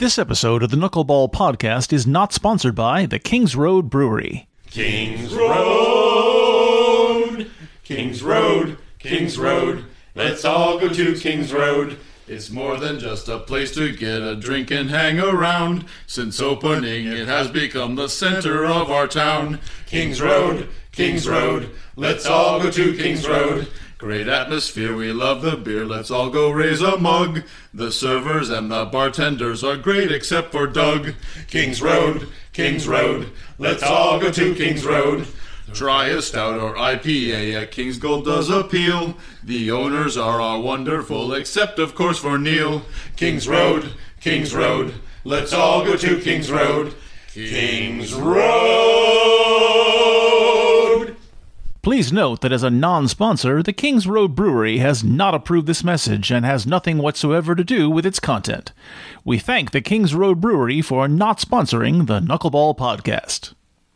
This episode of the Knuckleball Podcast is not sponsored by the Kings Road Brewery. Kings Road, Kings Road, Kings Road. Let's all go to Kings Road. It's more than just a place to get a drink and hang around. Since opening, it has become the center of our town. Kings Road, Kings Road. Let's all go to Kings Road. Great atmosphere, we love the beer, let's all go raise a mug. The servers and the bartenders are great except for Doug. Kings Road, Kings Road. Let's all go to Kings Road. Try a stout or IPA at King's Gold does appeal. The owners are all wonderful, except of course for Neil. Kings Road, Kings Road. Let's all go to Kings Road. Kings Road. Please note that as a non-sponsor, the Kings Road Brewery has not approved this message and has nothing whatsoever to do with its content. We thank the Kings Road Brewery for not sponsoring the Knuckleball Podcast.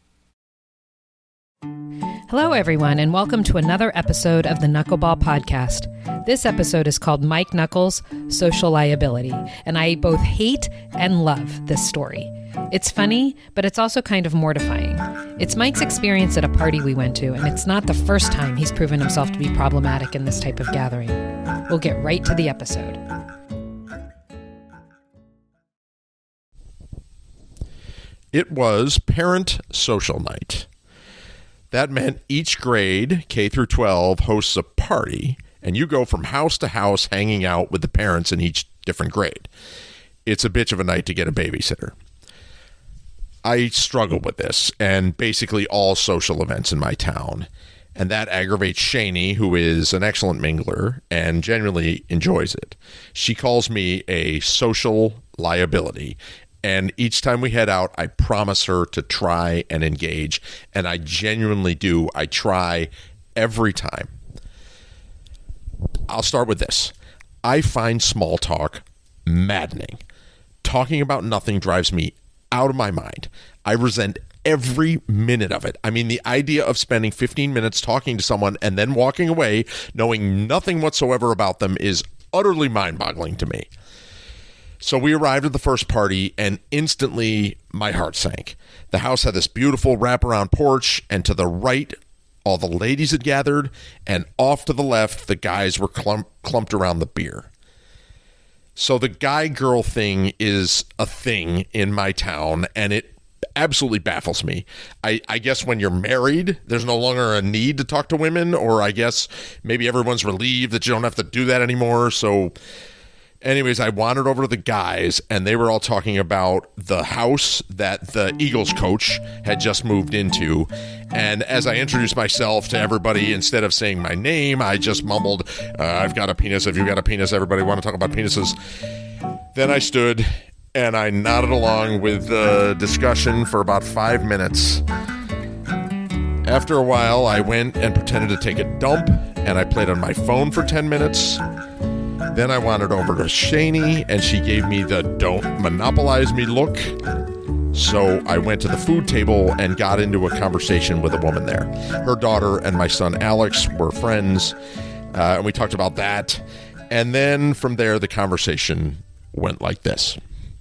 Hello, everyone, and welcome to another episode of the Knuckleball Podcast. This episode is called Mike Knuckles' Social Liability, and I both hate and love this story. It's funny, but it's also kind of mortifying. It's Mike's experience at a party we went to, and it's not the first time he's proven himself to be problematic in this type of gathering. We'll get right to the episode. It was Parent Social Night. That meant each grade, K through 12, hosts a party, and you go from house to house hanging out with the parents in each different grade. It's a bitch of a night to get a babysitter. I struggle with this and basically all social events in my town, and that aggravates Shani, who is an excellent mingler and genuinely enjoys it. She calls me a social liability, and each time we head out, I promise her to try and engage, and I genuinely do. I try every time. I'll start with this. I find small talk maddening. Talking about nothing drives me out of my mind. I resent every minute of it. I mean, the idea of spending 15 minutes talking to someone and then walking away knowing nothing whatsoever about them is utterly mind-boggling to me. So we arrived at the first party, and instantly my heart sank. The house had this beautiful wraparound porch, and to the right, all the ladies had gathered, and off to the left, the guys were clumped around the beer. So the guy-girl thing is a thing in my town, and it absolutely baffles me. I guess when you're married, there's no longer a need to talk to women, or I guess maybe everyone's relieved that you don't have to do that anymore. So anyways, I wandered over to the guys, and they were all talking about the house that the Eagles coach had just moved into. And as I introduced myself to everybody, instead of saying my name, I just mumbled, I've got a penis. Have you got a penis? Everybody want to talk about penises? Then I stood and I nodded along with the discussion for about 5 minutes. After a while, I went and pretended to take a dump, and I played on my phone for 10 minutes. Then I wandered over to Shani, and she gave me the don't monopolize me look. So I went to the food table and got into a conversation with a woman there. Her daughter and my son Alex were friends, and we talked about that. And then from there, the conversation went like this.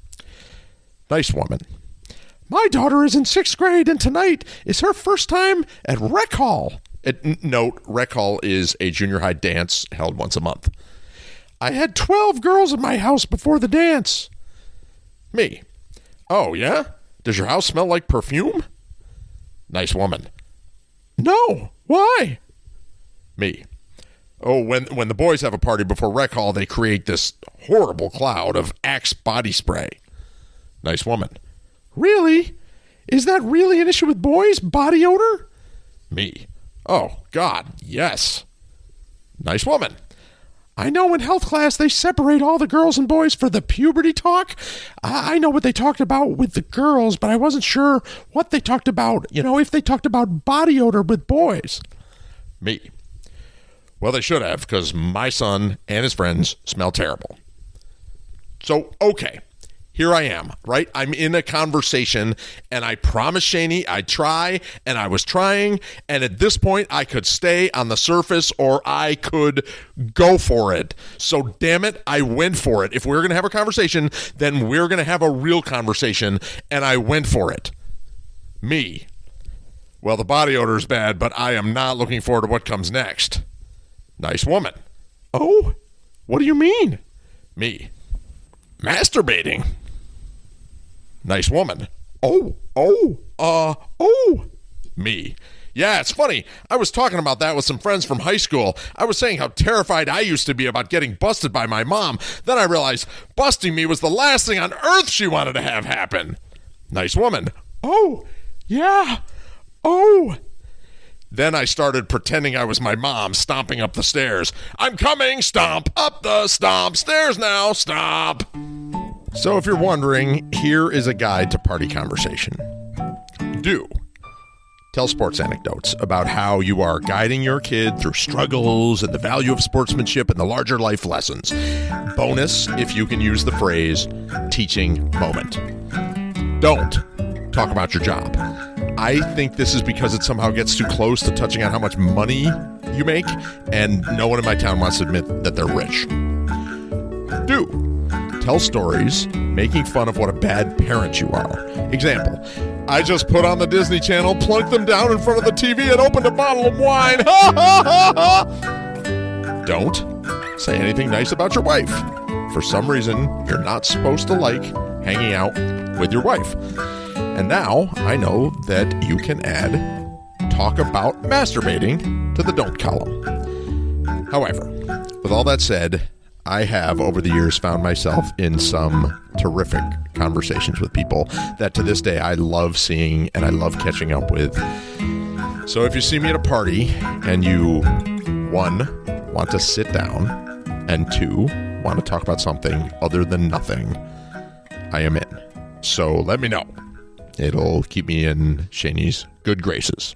Nice woman. My daughter is in 6th grade, and tonight is her first time at Rec Hall. Note, Rec Hall is a junior high dance held once a month. I had 12 girls at my house before the dance. Me. Oh, yeah? Does your house smell like perfume? Nice woman. No. Why? Me. Oh, when the boys have a party before Rec Hall, they create this horrible cloud of Axe body spray. Nice woman. Really? Is that really an issue with boys? Body odor? Me. Oh, God, yes. Nice woman. I know in health class they separate all the girls and boys for the puberty talk. I know what they talked about with the girls, but I wasn't sure what they talked about, if they talked about body odor with boys. Me. Well, they should have, because my son and his friends smell terrible. So, okay, here I am, right? I'm in a conversation, and I promised Shani I'd try, and I was trying, and at this point, I could stay on the surface or I could go for it. So damn it, I went for it. If we're going to have a conversation, then we're going to have a real conversation, and I went for it. Me. Well, the body odor is bad, but I am not looking forward to what comes next. Nice woman. Oh, what do you mean? Me. Masturbating. Nice woman. Oh. Me. Yeah, it's funny. I was talking about that with some friends from high school. I was saying how terrified I used to be about getting busted by my mom. Then I realized busting me was the last thing on earth she wanted to have happen. Nice woman. Oh, yeah. Oh. Then I started pretending I was my mom, stomping up the stairs. I'm coming, stomp, up the stomp, stairs now, stomp. So if you're wondering, here is a guide to party conversation. Do tell sports anecdotes about how you are guiding your kid through struggles and the value of sportsmanship and the larger life lessons. Bonus, if you can use the phrase, teaching moment. Don't talk about your job. I think this is because it somehow gets too close to touching on how much money you make, and no one in my town wants to admit that they're rich. Do tell stories making fun of what a bad parent you are. Example, I just put on the Disney Channel, plunked them down in front of the TV, and opened a bottle of wine. Ha ha ha ha! Don't say anything nice about your wife. For some reason, you're not supposed to like hanging out with your wife. And now I know that you can add talk about masturbating to the don't column. However, with all that said, I have over the years found myself in some terrific conversations with people that to this day I love seeing and I love catching up with. So if you see me at a party and you, 1, want to sit down, and 2, want to talk about something other than nothing, I am in. So let me know. It'll keep me in Shani's good graces.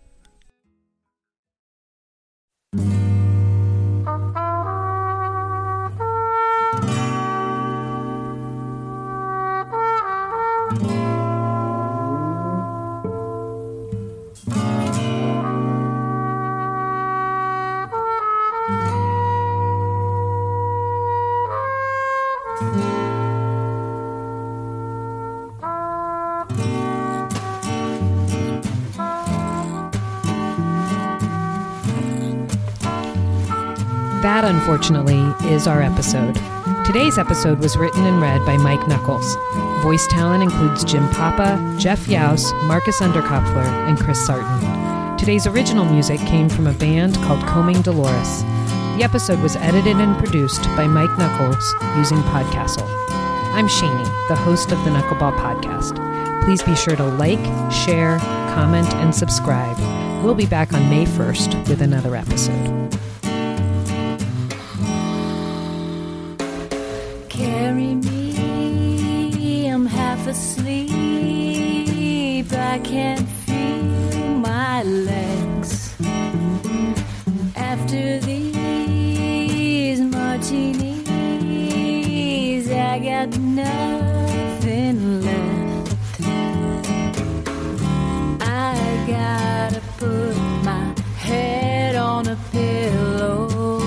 That, unfortunately, is our episode. Today's episode was written and read by Mike Knuckles. Voice talent includes Jim Papa, Jeff Yaus, Marcus Underkopfler, and Chris Sarton. Today's original music came from a band called Combing Dolores. The episode was edited and produced by Mike Knuckles using Podcastle. I'm Shani, the host of the Knuckleball Podcast. Please be sure to like, share, comment, and subscribe. We'll be back on May 1st with another episode. Carry me, I'm half asleep, I can't feel my legs. After these martinis, I got nothing left. I gotta put my head on a pillow.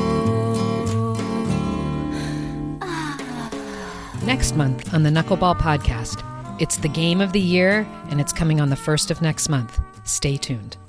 Next month on the Knuckleball Podcast, it's the game of the year, and it's coming on the 1st of next month. Stay tuned.